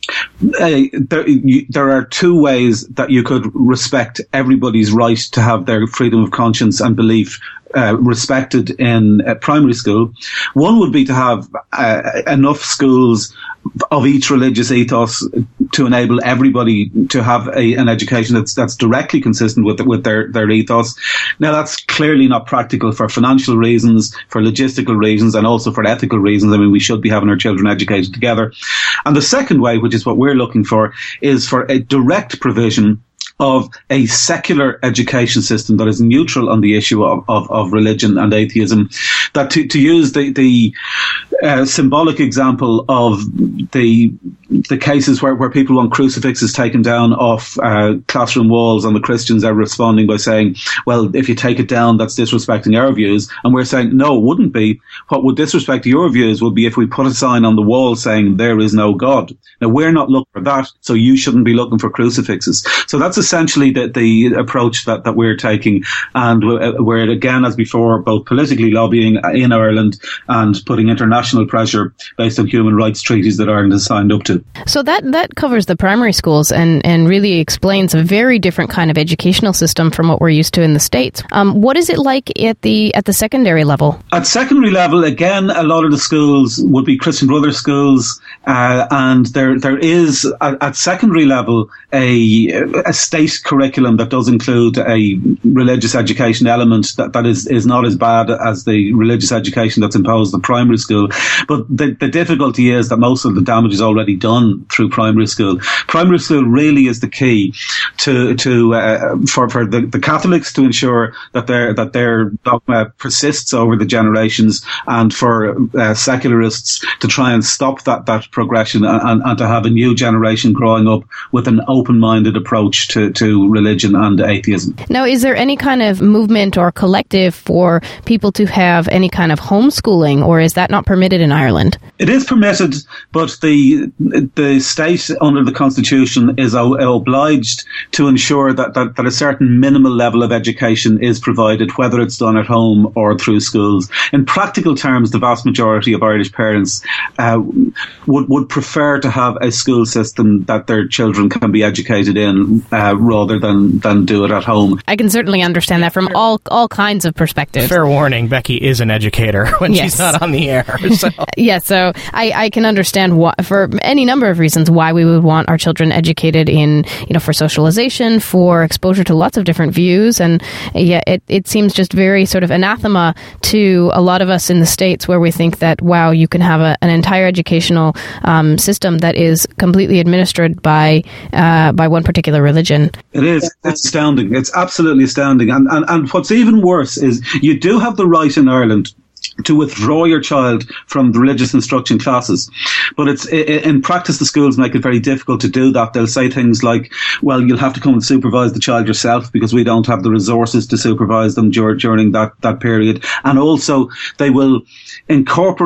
Uh, there, you, there are two ways that you could respect everybody's right to have their freedom of conscience and belief uh, respected in uh, primary school. One would be to have uh, enough schools of each religious ethos to enable everybody to have a, an education that's that's directly consistent with with their, their ethos. Now, that's clearly not practical for financial reasons, for logistical reasons, and also for ethical reasons. I mean, we should be having our children educated together. And the second way, which is what we're looking for, is for a direct provision of a secular education system that is neutral on the issue of, of, of religion and atheism. That to, to use the, the uh, symbolic example of the the cases where, where people want crucifixes taken down off uh, classroom walls, and the Christians are responding by saying, well, if you take it down, that's disrespecting our views. And we're saying, no, it wouldn't be. What would disrespect your views would be if we put a sign on the wall saying there is no God. Now, we're not looking for that, so you shouldn't be looking for crucifixes. So that's essentially the, the approach that, that we're taking, and we're, again, as before, both politically lobbying in Ireland and putting international pressure based on human rights treaties that Ireland has signed up to. So that, that covers the primary schools and, and really explains a very different kind of educational system from what we're used to in the States. Um, what is it like at the at the secondary level? At secondary level, again, a lot of the schools would be Christian Brothers schools, uh, and there there is, at, at secondary level, a, a state curriculum that does include a religious education element that, that is, is not as bad as the religious education that's imposed at primary school. But the, the difficulty is that most of the damage is already done through primary school. Primary school really is the key to to uh, for for the, the Catholics to ensure that their that their dogma persists over the generations, and for uh, secularists to try and stop that that progression and, and, and to have a new generation growing up with an open-minded approach to, to religion and atheism. Now, is there any kind of movement or collective for people to have any kind of homeschooling, or is that not permitted in Ireland? It is permitted, but the the state under the Constitution is obliged to ensure that, that, that a certain minimal level of education is provided, whether it's done at home or through schools. In practical terms, the vast majority of Irish parents uh, would, would prefer to have a school system that their children can be educated in uh, rather than, than do it at home. I can certainly understand that from all all kinds of perspectives. Fair warning, Becky is an educator when yes. she's not on the air. So. yeah, so I, I can understand why, for any number of reasons, why we would want our children educated in, you know, for socialization, for exposure to lots of different views. And yeah, it, it seems just very sort of anathema to a lot of us in the States, where we think that, wow, you can have a, an entire educational um, system that is completely administered by uh, by one particular religion. It is. It's astounding. It's absolutely astounding. And, and, and what's even worse is you do have the right in Ireland to withdraw your child from the religious instruction classes. But it's in practice, the schools make it very difficult to do that. They'll say things like, well, you'll have to come and supervise the child yourself because we don't have the resources to supervise them dur- during that, that period. And also, they will incorporate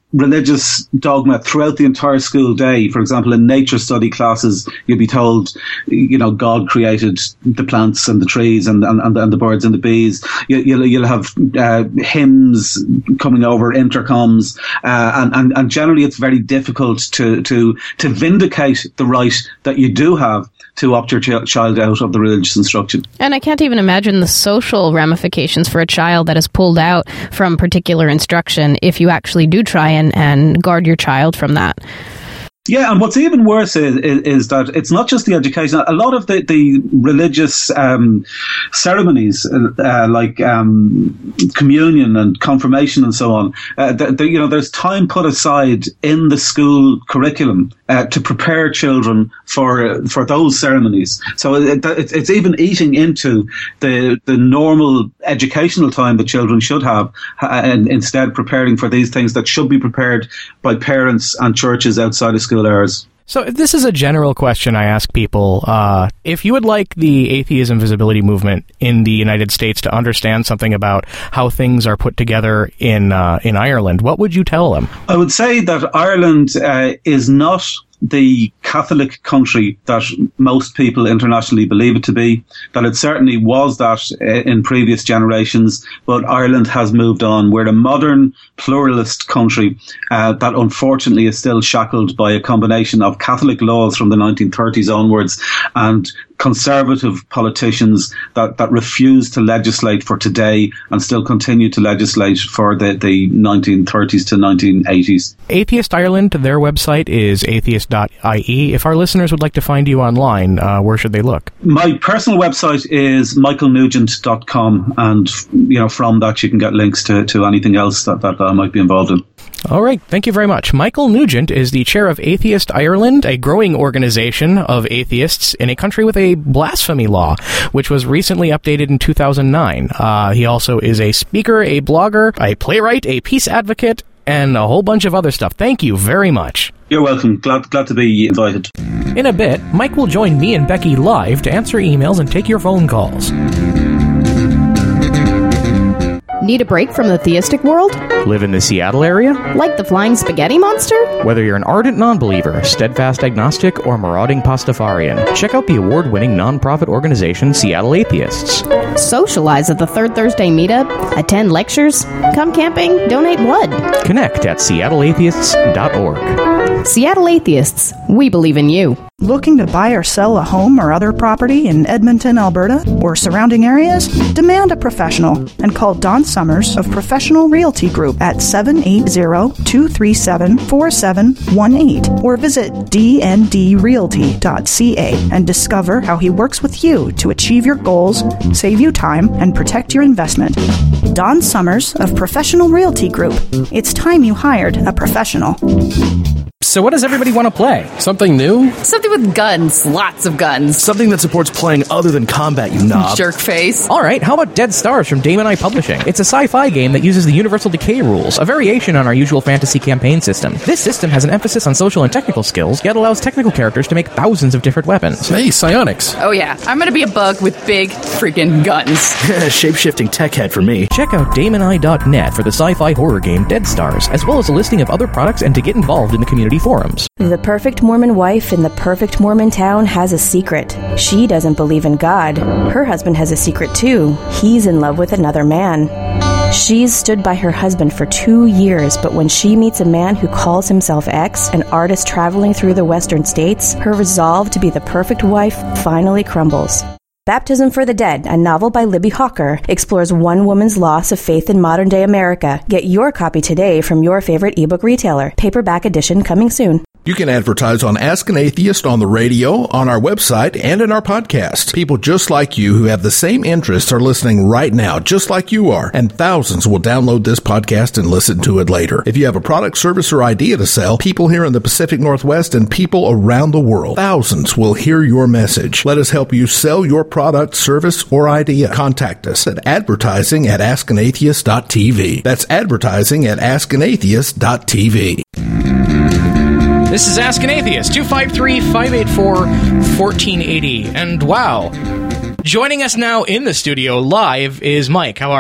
religious dogma throughout the entire school day. For example, in nature study classes, you'll be told, you know, God created the plants and the trees and, and, and the birds and the bees. You, you'll, you'll have uh, hymns coming over intercoms, uh, and, and, and generally it's very difficult to, to, to vindicate the right that you do have to opt your ch- child out of the religious instruction. And I can't even imagine the social ramifications for a child that is pulled out from particular instruction if you actually do try and, and guard your child from that. Yeah, and what's even worse is, is, is that it's not just the education. A lot of the, the religious um, ceremonies, uh, like um, communion and confirmation and so on, uh, the, the, you know, there's time put aside in the school curriculum uh, to prepare children for for those ceremonies. So it, it, it's even eating into the the normal educational time that children should have, and instead preparing for these things that should be prepared by parents and churches outside of school hours. So this is a general question I ask people. Uh, if you would like the atheism visibility movement in the United States to understand something about how things are put together in uh, in Ireland, what would you tell them? I would say that Ireland uh, is not the Catholic country that most people internationally believe it to be, that it certainly was that in previous generations, but Ireland has moved on. We're a modern, pluralist country uh, that unfortunately is still shackled by a combination of Catholic laws from the nineteen thirties onwards and conservative politicians that, that refuse to legislate for today and still continue to legislate for the, the nineteen thirties to nineteen eighties. Atheist Ireland, their website is atheist dot I E. If our listeners would like to find you online, uh, where should they look? My personal website is michael nugent dot com, and you know, from that you can get links to, to anything else that, that I might be involved in. All right, thank you very much. Michael Nugent is the chair of Atheist Ireland, a growing organization of atheists in a country with a blasphemy law, which was recently updated in two thousand nine. Uh, he also is a speaker, a blogger, a playwright, a peace advocate, and a whole bunch of other stuff. Thank you very much. You're welcome. Glad, glad to be invited. In a bit, Mike will join me and Becky live to answer emails and take your phone calls. Need a break from the theistic world? Live in the Seattle area? Like the flying spaghetti monster? Whether you're an ardent non-believer, steadfast agnostic, or marauding Pastafarian, check out the award-winning non-profit organization Seattle Atheists. Socialize at the Third Thursday meetup, attend lectures, come camping, donate blood. Connect at seattle atheists dot org. Seattle Atheists, we believe in you. Looking to buy or sell a home or other property in Edmonton, Alberta, or surrounding areas? Demand a professional and call Don Summers of Professional Realty Group at seven eight zero, two three seven, four seven one eight or visit d n d realty dot c a and discover how he works with you to achieve your goals, save you time, and protect your investment. Don Summers of Professional Realty Group. It's time you hired a professional. So what does everybody want to play? Something new? Something with guns. Lots of guns. Something that supports playing other than combat, you knob. Jerk face. All right, how about Dead Stars from Damon I Publishing? It's a sci-fi game that uses the Universal Decay rules, a variation on our usual fantasy campaign system. This system has an emphasis on social and technical skills, yet allows technical characters to make thousands of different weapons. Hey, psionics. Oh yeah, I'm gonna be a bug with big freaking guns. Shape-shifting tech head for me. Check out damon i dot net for the sci-fi horror game Dead Stars, as well as a listing of other products and to get involved in the community forums. The perfect Mormon wife in the perfect Mormon town has a secret. She doesn't believe in God. Her husband has a secret too. He's in love with another man. She's stood by her husband for two years, but when she meets a man who calls himself X, an artist traveling through the western states, her resolve to be the perfect wife finally crumbles. Baptism for the Dead, a novel by Libby Hawker, explores one woman's loss of faith in modern-day America. Get your copy today from your favorite ebook retailer. Paperback edition coming soon. You can advertise on Ask an Atheist on the radio, on our website, and in our podcast. People just like you who have the same interests are listening right now, just like you are, and thousands will download this podcast and listen to it later. If you have a product, service, or idea to sell, people here in the Pacific Northwest and people around the world, thousands will hear your message. Let us help you sell your product, service, or idea. Contact us at advertising at ask an atheist dot t v. That's advertising at ask an atheist dot t v. This is Ask an Atheist, two five three, five eight four, one four eight zero. And wow, joining us now in the studio live is Mike. How are you?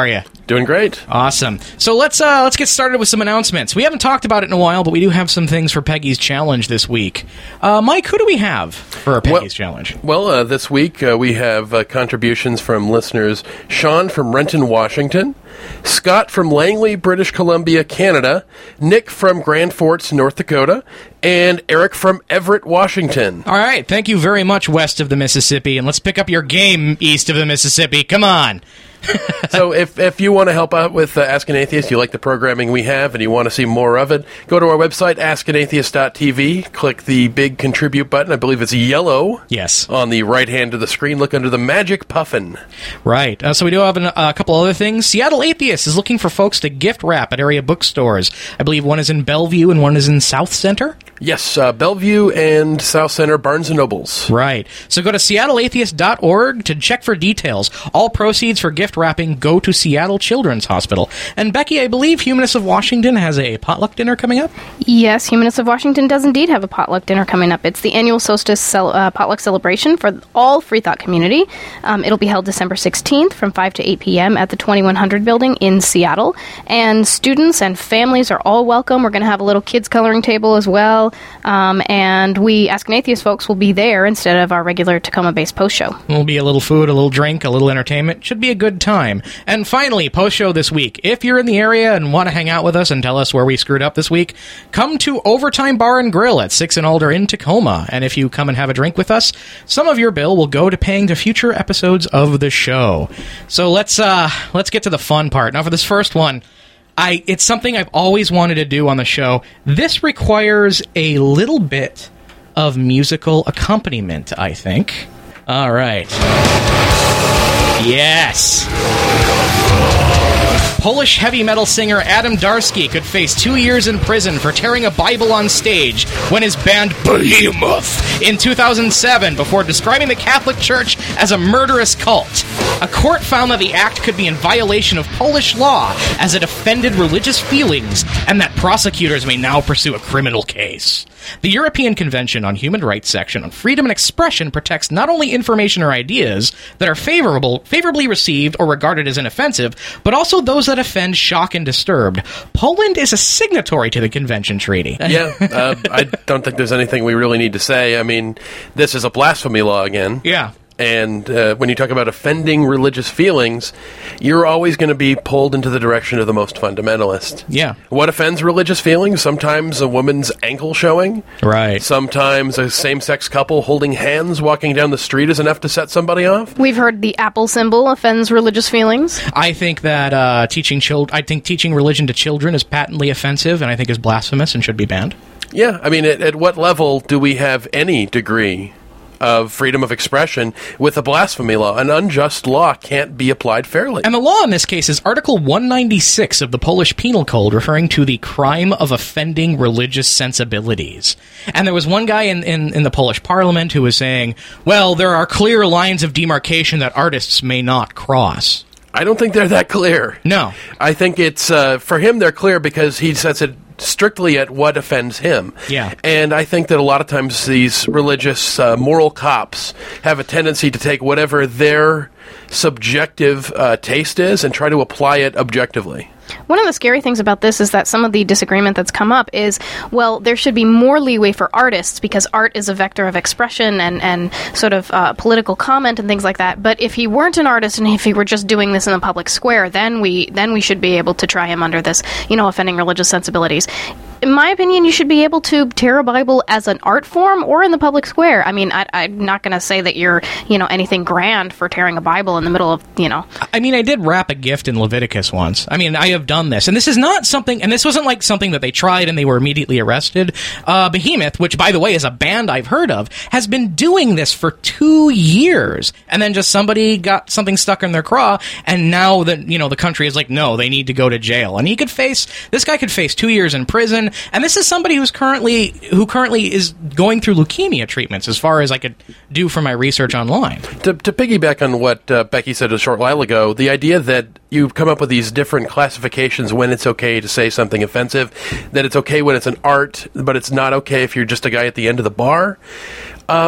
Doing great. Awesome. So let's uh, let's get started with some announcements. We haven't talked about it in a while, but we do have some things for Peggy's Challenge this week. Uh, Mike, who do we have for our Peggy's well, Challenge? Well, uh, this week uh, we have uh, contributions from listeners Sean from Renton, Washington, Scott from Langley, British Columbia, Canada, Nick from Grand Forks, North Dakota, and Eric from Everett, Washington. All right. Thank you very much, west of the Mississippi, and let's pick up your game east of the Mississippi. Come on. So if if you want to help out with uh, Ask an Atheist, you like the programming we have, and you want to see more of it, go to our website, ask an atheist dot t v, click the big contribute button. I believe it's yellow. Yes. On the right hand of the screen, look under the magic puffin. Right. Uh, so we do have an, uh, a couple other things. Seattle Atheist is looking for folks to gift wrap at area bookstores. I believe one is in Bellevue and one is in South Center. Yes, uh, Bellevue and South Center, Barnes and Nobles. Right. So go to seattle atheist dot org to check for details. All proceeds for gift wrapping go to Seattle Children's Hospital. And Becky, I believe Humanists of Washington has a potluck dinner coming up? Yes, Humanists of Washington does indeed have a potluck dinner coming up. It's the annual solstice cel- uh, potluck celebration for all Free Thought community. Um, it'll be held December sixteenth from five to eight p.m. at the twenty-one hundred building in Seattle. And students and families are all welcome. We're going to have a little kids coloring table as well. Um, and we, Ask an Atheist folks, will be there instead of our regular Tacoma-based post show. There'll be a little food, a little drink, a little entertainment. Should be a good time. And finally, post show this week. If you're in the area and want to hang out with us and tell us where we screwed up this week, come to Overtime Bar and Grill at six and Alder in Tacoma. And if you come and have a drink with us, some of your bill will go to paying to future episodes of the show. So let's uh, let's get to the fun part. Now, for this first one, I it's something I've always wanted to do on the show. This requires a little bit of musical accompaniment, I think. All right. Yes. Polish heavy metal singer Adam Darski could face two years in prison for tearing a Bible on stage when his band Behemoth in two thousand seven before describing the Catholic Church as a murderous cult. A court found that the act could be in violation of Polish law as it offended religious feelings and that prosecutors may now pursue a criminal case. The European Convention on Human Rights section on freedom and expression protects not only information or ideas that are favorable, favorably received or regarded as inoffensive, but also those that offend, shock, and disturb. Poland is a signatory to the convention treaty. Yeah, uh, I don't think there's anything we really need to say. I mean, this is a blasphemy law again. Yeah. And uh, when you talk about offending religious feelings, you're always going to be pulled into the direction of the most fundamentalist. Yeah. What offends religious feelings? Sometimes a woman's ankle showing. Right. Sometimes a same-sex couple holding hands walking down the street is enough to set somebody off. We've heard the apple symbol offends religious feelings. I think that uh, teaching chil- I think teaching religion to children is patently offensive and I think is blasphemous and should be banned. Yeah. I mean, at, at what level do we have any degree of freedom of expression with a blasphemy law? An unjust law can't be applied fairly. And the law in this case is Article one ninety-six of the Polish Penal Code, referring to the crime of offending religious sensibilities. And there was one guy in, in, in the Polish parliament who was saying, well, there are clear lines of demarcation that artists may not cross. I don't think they're that clear. No. I think it's, uh, for him, they're clear because he sets it strictly at what offends him. Yeah. And I think that a lot of times these religious uh, moral cops have a tendency to take whatever their subjective uh, taste is and try to apply it objectively. One of the scary things about this is that some of the disagreement that's come up is, well, there should be more leeway for artists because art is a vector of expression and, and sort of uh, political comment and things like that. But if he weren't an artist and if he were just doing this in the public square, then we then we should be able to try him under this, you know, offending religious sensibilities. In my opinion, you should be able to tear a Bible as an art form or in the public square. I mean, I, I'm not going to say that you're, you know, anything grand for tearing a Bible in the middle of, you know. I mean, I did wrap a gift in Leviticus once. I mean, I have done this. And this is not something, and this wasn't like something that they tried and they were immediately arrested. Uh, Behemoth, which, by the way, is a band I've heard of, has been doing this for two years. And then just somebody got something stuck in their craw, and now the, you know, the country is like, no, they need to go to jail. And he could face, this guy could face two years in prison. And this is somebody who's currently, who currently is going through leukemia treatments, as far as I could do for my research online. To, to piggyback on what uh, Becky said a short while ago, the idea that you come up with these different classifications when it's okay to say something offensive, that it's okay when it's an art, but it's not okay if you're just a guy at the end of the bar. Um,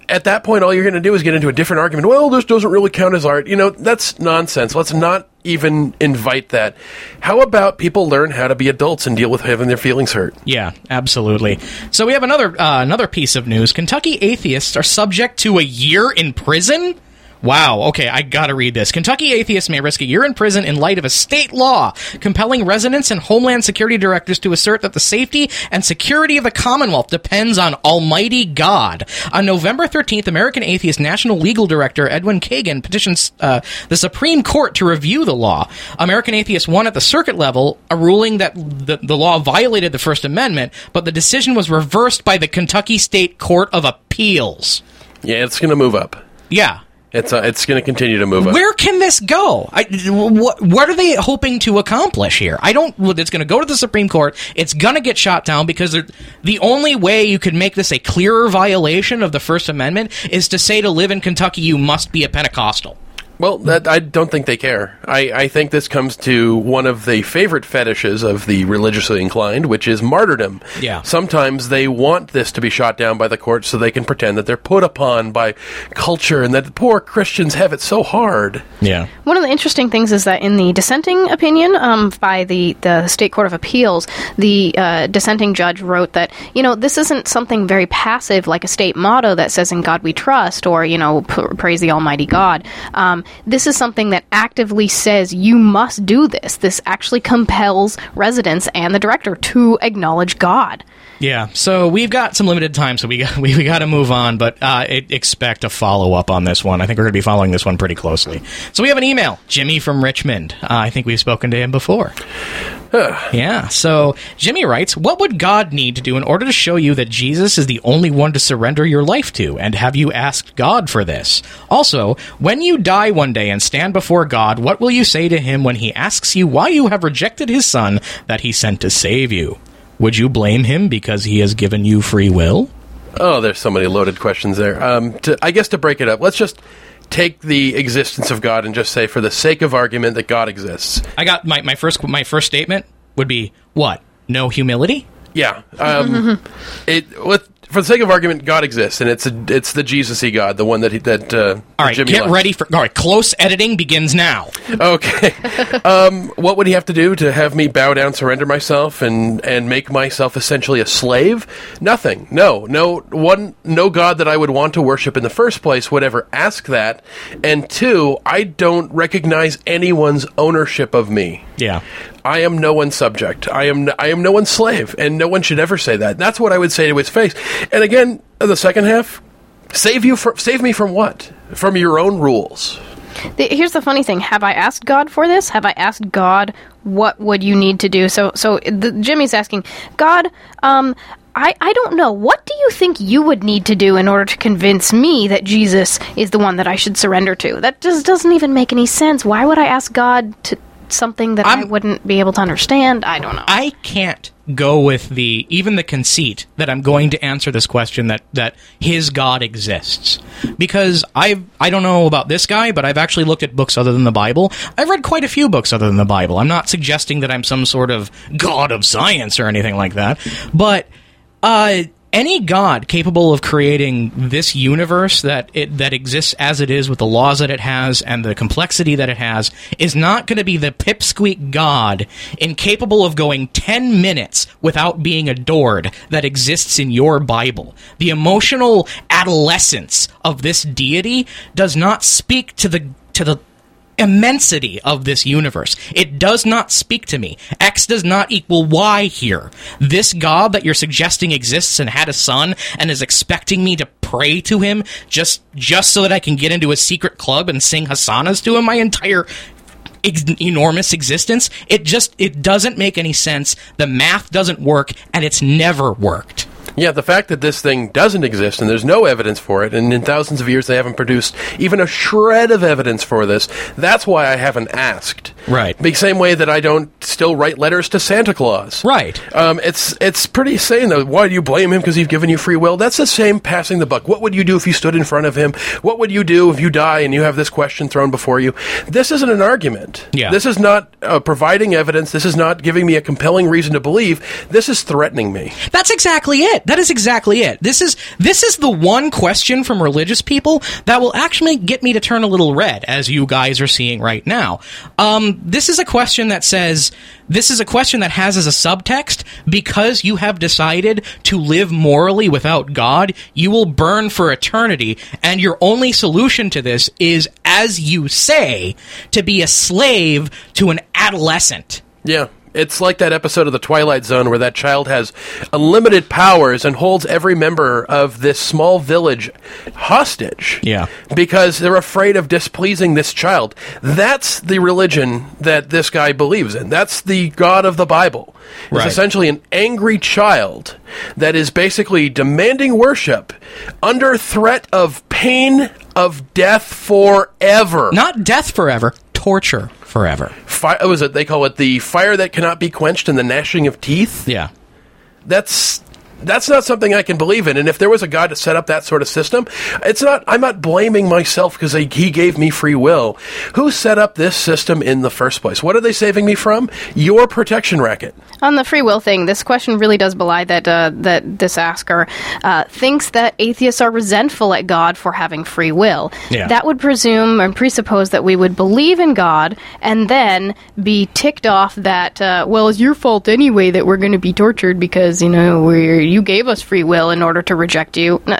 at that point, all you're going to do is get into a different argument. Well, this doesn't really count as art. You know, that's nonsense. Let's not even invite that. How about people learn how to be adults and deal with having their feelings hurt? Yeah, absolutely. So we have another uh, another piece of news. Kentucky atheists are subject to a year in prison. Wow, okay, I gotta read this. Kentucky atheists may risk a year in prison in light of a state law compelling residents and Homeland Security directors to assert that the safety and security of the Commonwealth depends on Almighty God. On November thirteenth, American Atheist National Legal Director Edwin Kagan petitioned uh, the Supreme Court to review the law. American Atheists won at the circuit level a ruling that the, the law violated the First Amendment, but the decision was reversed by the Kentucky State Court of Appeals. Yeah, it's gonna move up. Yeah. It's uh, it's going to continue to move up. Where can this go? I, what, what are they hoping to accomplish here? I don't. It's going to go to the Supreme Court. It's going to get shot down because the only way you could make this a clearer violation of the First Amendment is to say to live in Kentucky you must be a Pentecostal. Well, that, I don't think they care. I, I think this comes to one of the favorite fetishes of the religiously inclined, which is martyrdom. Yeah. Sometimes they want this to be shot down by the court so they can pretend that they're put upon by culture and that the poor Christians have it so hard. Yeah. One of the interesting things is that in the dissenting opinion um, by the, the State Court of Appeals, the uh, dissenting judge wrote that, you know, this isn't something very passive like a state motto that says, "In God we trust," or, you know, p- praise the Almighty God. Um, This is something that actively says you must do this. This actually compels residents and the director to acknowledge God. Yeah, so we've got some limited time, so we got, we, we got to move on, but uh, expect a follow-up on this one. I think we're going to be following this one pretty closely. So we have an email, Jimmy from Richmond. Uh, I think we've spoken to him before. Yeah, so Jimmy writes, what would God need to do in order to show you that Jesus is the only one to surrender your life to? And have you asked God for this? Also, when you die one day and stand before God, what will you say to him when he asks you why you have rejected his son that he sent to save you? Would you blame him because he has given you free will? Oh, there's so many loaded questions there. Um, to, I guess to break it up, let's just take the existence of God and just say, for the sake of argument, that God exists. I got my, my first my first statement would be, what? No humility? Yeah. Um, it with for the sake of argument, God exists, and it's a, it's the Jesus-y God, the one that he, that uh, all right. Jimmy Get likes. ready for all right. Close editing begins now. Okay. um, what would he have to do to have me bow down, surrender myself, and and make myself essentially a slave? Nothing. No. No one. No God that I would want to worship in the first place would ever ask that. And two, I don't recognize anyone's ownership of me. Yeah. I am no one's subject. I am I am no one's slave, and no one should ever say that. That's what I would say to his face. And again, the second half, save you for, save me from what? From your own rules. The, here's the funny thing. Have I asked God for this? Have I asked God what would you need to do? So so the, Jimmy's asking, God, um, I, I don't know. What do you think you would need to do in order to convince me that Jesus is the one that I should surrender to? That just doesn't even make any sense. Why would I ask God to something that I'm, I wouldn't be able to understand? I don't know. I can't go with the even the conceit that I'm going to answer this question that, that his God exists. Because I I don't know about this guy, but I've actually looked at books other than the Bible. I've read quite a few books other than the Bible. I'm not suggesting that I'm some sort of god of science or anything like that. But uh any God capable of creating this universe that it, that exists as it is with the laws that it has and the complexity that it has is not going to be the pipsqueak God incapable of going ten minutes without being adored that exists in your Bible. The emotional adolescence of this deity does not speak to the to the immensity of this universe. It does not speak to me. X does not equal Y here. This God that you're suggesting exists and had a son and is expecting me to pray to him just just so that I can get into a secret club and sing Hosannas to him my entire ex- enormous existence, it just it doesn't make any sense. The math doesn't work, and it's never worked. Yeah, the fact that this thing doesn't exist and there's no evidence for it, and in thousands of years they haven't produced even a shred of evidence for this, that's why I haven't asked. Right. The same way that I don't still write letters to Santa Claus. Right. Um, it's it's pretty sane, though. Why do you blame him because he's given you free will? That's the same passing the buck. What would you do if you stood in front of him? What would you do if you die and you have this question thrown before you? This isn't an argument. Yeah. This is not uh, providing evidence. This is not giving me a compelling reason to believe. This is threatening me. That's exactly it. That is exactly it. This is this is the one question from religious people that will actually get me to turn a little red, as you guys are seeing right now. Um, this is a question that says, this is a question that has as a subtext, because you have decided to live morally without God, you will burn for eternity, and your only solution to this is, as you say, to be a slave to an adolescent. Yeah. It's like that episode of The Twilight Zone where that child has unlimited powers and holds every member of this small village hostage. Yeah. Because they're afraid of displeasing this child. That's the religion that this guy believes in. That's the God of the Bible. It's Right. essentially an angry child that is basically demanding worship under threat of pain of death forever. Not death forever, torture forever. Fi- what was it? They call it the fire that cannot be quenched and the gnashing of teeth. Yeah. That's that's not something I can believe in. And if there was a God to set up that sort of system, it's not. I'm not blaming myself because he gave me free will. Who set up this system in the first place? What are they saving me from? Your protection racket. On the free will thing, this question really does belie that uh, that this asker uh, thinks that atheists are resentful at God for having free will. Yeah. That would presume and presuppose that we would believe in God and then be ticked off that, uh, well, it's your fault anyway that we're going to be tortured because, you know, we're, you gave us free will in order to reject you. No,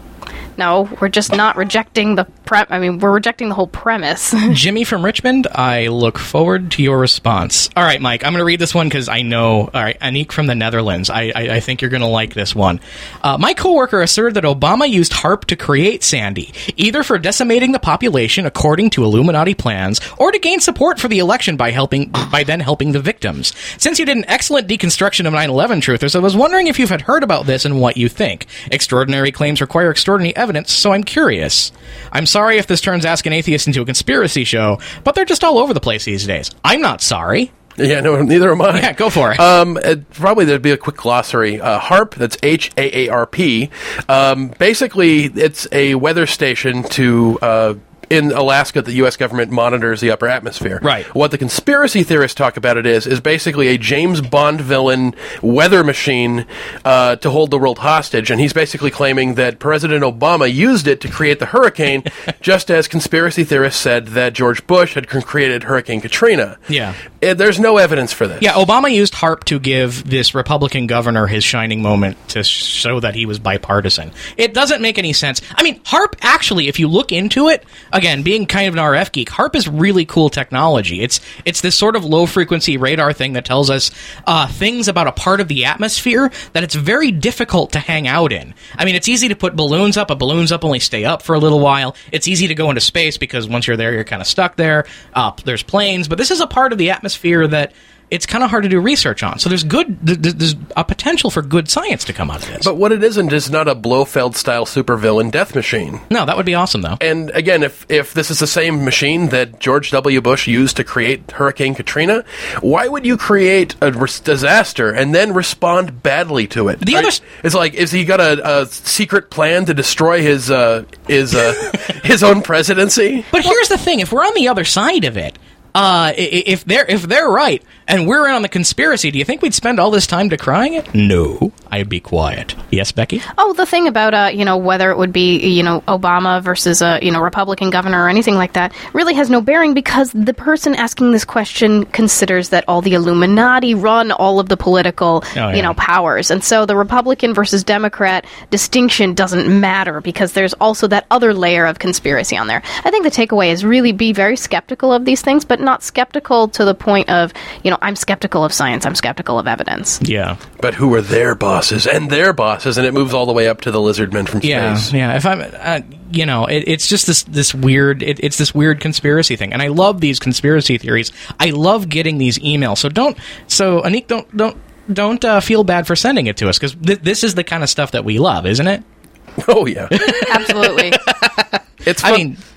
no we're just not rejecting the pre- I mean, we're rejecting the whole premise. Jimmy from Richmond, I look forward to your response. All right, Mike, I'm going to read this one because I know... All right, Anik from the Netherlands, I, I, I think you're going to like this one. Uh, my coworker asserted that Obama used HAARP to create Sandy, either for decimating the population according to Illuminati plans, or to gain support for the election by helping by then helping the victims. Since you did an excellent deconstruction of nine eleven truthers, I was wondering if you've had heard about this and what you think. Extraordinary claims require extraordinary evidence, so I'm curious. I'm sorry if this turns Ask an Atheist into a conspiracy show, but they're just all over the place these days. I'm not sorry. Yeah, no, neither am I. Yeah, go for it. Um, it probably there'd be a quick glossary. Uh, HAARP, that's H A A R P. Um, basically, it's a weather station to... Uh, in Alaska, the U S government monitors the upper atmosphere. Right. What the conspiracy theorists talk about it is, is basically a James Bond villain weather machine uh, to hold the world hostage. And he's basically claiming that President Obama used it to create the hurricane, just as conspiracy theorists said that George Bush had created Hurricane Katrina. Yeah. It, there's no evidence for this. Yeah, Obama used HAARP to give this Republican governor his shining moment to show that he was bipartisan. It doesn't make any sense. I mean, HAARP actually, if you look into it, again, being kind of an R F geek, HAARP is really cool technology. It's it's this sort of low-frequency radar thing that tells us uh, things about a part of the atmosphere that it's very difficult to hang out in. I mean, it's easy to put balloons up, but balloons up only stay up for a little while. It's easy to go into space because once you're there, you're kind of stuck there. Uh, there's planes, but this is a part of the atmosphere that it's kind of hard to do research on. So there's good, there's a potential for good science to come out of this. But what it isn't is not a Blofeld-style supervillain death machine. No, that would be awesome, though. And again, if if this is the same machine that George W. Bush used to create Hurricane Katrina, why would you create a res- disaster and then respond badly to it? The Are, other, it's like, is he got a, a secret plan to destroy his uh, his uh, his own presidency? But here's the thing: if we're on the other side of it. Uh, if they're if they're right and we're in on the conspiracy, do you think we'd spend all this time decrying it? No, I'd be quiet. Yes, Becky? Oh, the thing about uh, you know, whether it would be, you know, Obama versus a, you know, Republican governor or anything like that really has no bearing, because the person asking this question considers that all the Illuminati run all of the political, oh, yeah. you know, powers, and so the Republican versus Democrat distinction doesn't matter because there's also that other layer of conspiracy on there. I think the takeaway is really be very skeptical of these things, but not skeptical to the point of, you know, I'm skeptical of science, I'm skeptical of evidence. Yeah. But who are their bosses and their bosses, and it moves all the way up to the lizard men from yeah, space. Yeah, if I'm, uh, you know, it, it's just this this weird, it, it's this weird conspiracy thing, and I love these conspiracy theories. I love getting these emails. So don't, so Anik, don't don't don't uh, feel bad for sending it to us, because th- this is the kind of stuff that we love, isn't it? Oh yeah, absolutely. It's fun. I mean,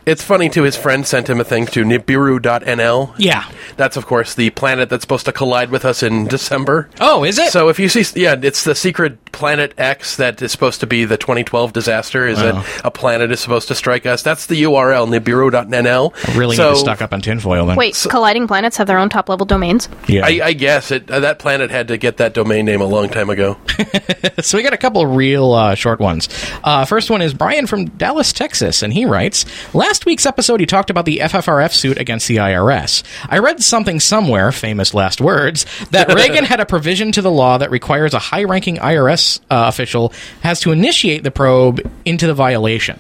It's funny, too, his friend sent him a thing to Nibiru dot N L. Yeah. That's, of course, the planet that's supposed to collide with us in December. Oh, is it? So if you see, yeah, it's the secret Planet X that is supposed to be the twenty twelve disaster, is Oh. that a planet is supposed to strike us. That's the U R L, Nibiru dot N L. I really so, need to stock up on tinfoil then. Wait, colliding planets have their own top-level domains? Yeah. I, I guess it, uh, that planet had to get that domain name a long time ago. So we got a couple of real uh, short ones. Uh, first one is Brian from Dallas, Texas, and he writes, last week's episode you talked about the F F R F suit against the I R S. I read something somewhere, famous last words, that Reagan had a provision to the law that requires a high-ranking I R S uh, official has to initiate the probe into the violation.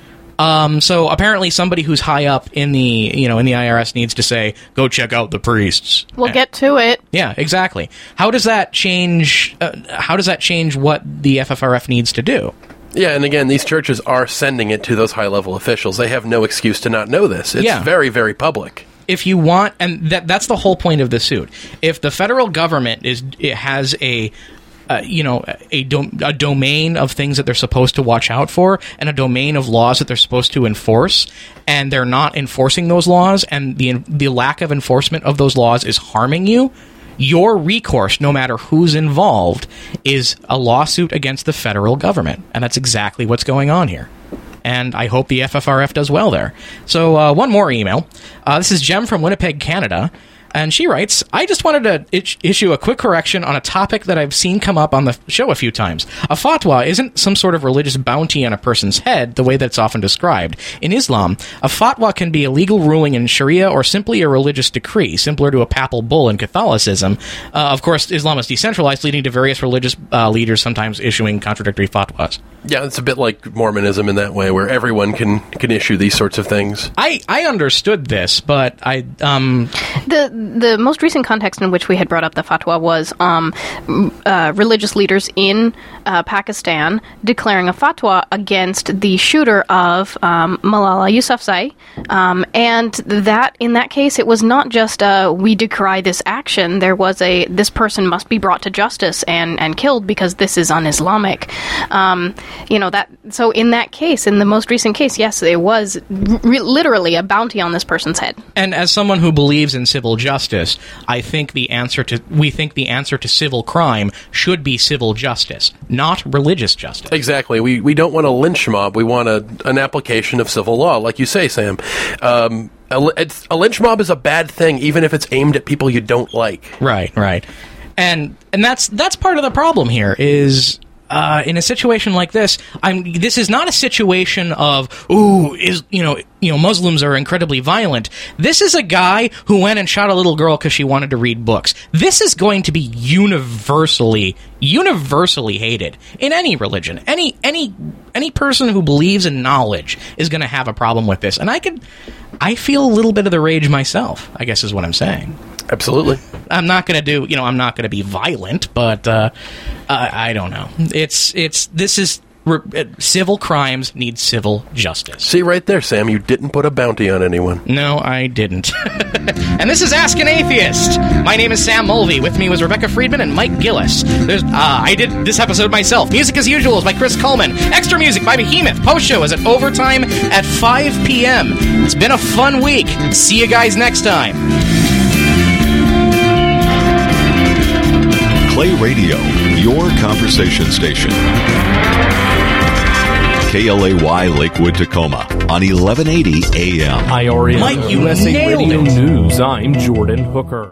Um, so apparently somebody who's high up in the, you know, in the I R S needs to say, go check out the priests. We'll get to it. Yeah, exactly. How does that change, uh, how does that change what the F F R F needs to do? Yeah, and again, these churches are sending it to those high-level officials. They have no excuse to not know this. It's Yeah. very, very public. If you want, and that that's the whole point of the suit. If the federal government is it has a Uh, you know, a, dom- a domain of things that they're supposed to watch out for and a domain of laws that they're supposed to enforce, and they're not enforcing those laws, and the the lack of enforcement of those laws is harming you, your recourse, no matter who's involved, is a lawsuit against the federal government. And that's exactly what's going on here. And I hope the F F R F does well there. So uh, one more email. Uh, this is Jem from Winnipeg, Canada. And she writes, I just wanted to itch- issue a quick correction on a topic that I've seen come up on the show a few times. A fatwa isn't some sort of religious bounty on a person's head, the way that it's often described. In Islam, a fatwa can be a legal ruling in Sharia or simply a religious decree, similar to a papal bull in Catholicism. Uh, of course, Islam is decentralized, leading to various religious uh, leaders sometimes issuing contradictory fatwas. Yeah, it's a bit like Mormonism in that way, where everyone can, can issue these sorts of things. I, I understood this, but I... um. The the most recent context in which we had brought up the fatwa was um, uh, religious leaders in uh, Pakistan declaring a fatwa against the shooter of um, Malala Yousafzai, um, and that in that case it was not just uh, we decry this action. There was a this person must be brought to justice and, and killed because this is un-Islamic. Um, you know that. So in that case, in the most recent case, yes, it was re- literally a bounty on this person's head. And as someone who believes in civil justice, I think the answer to we think the answer to civil crime should be civil justice, not religious justice. Exactly. We we don't want a lynch mob. We want a, an application of civil law, like you say, Sam. Um, a, it's, a lynch mob is a bad thing, even if it's aimed at people you don't like. Right, right. And and that's that's part of the problem here is. Uh, in a situation like this, I'm. This is not a situation of, ooh, is you know, you know, Muslims are incredibly violent. This is a guy who went and shot a little girl because she wanted to read books. This is going to be universally, universally hated in any religion. Any, any, any person who believes in knowledge is going to have a problem with this. And I could, I feel a little bit of the rage myself, I guess is what I'm saying. Absolutely. I'm not going to do, you know, I'm not going to be violent, but uh, I, I don't know. It's, it's, this is, re- uh, civil crimes need civil justice. See right there, Sam, you didn't put a bounty on anyone. No, I didn't. And this is Ask an Atheist. My name is Sam Mulvey. With me was Rebecca Friedman and Mike Gillis. There's, uh, I did this episode myself. Music as usual is by Chris Coleman. Extra music by Behemoth. Post show is at overtime at five p.m. It's been a fun week. See you guys next time. Clay Radio, your conversation station. K L A Y Lakewood, Tacoma on eleven eighty A M. I R N Mike, you U S A nailed Radio it. News. I'm Jordan Hooker.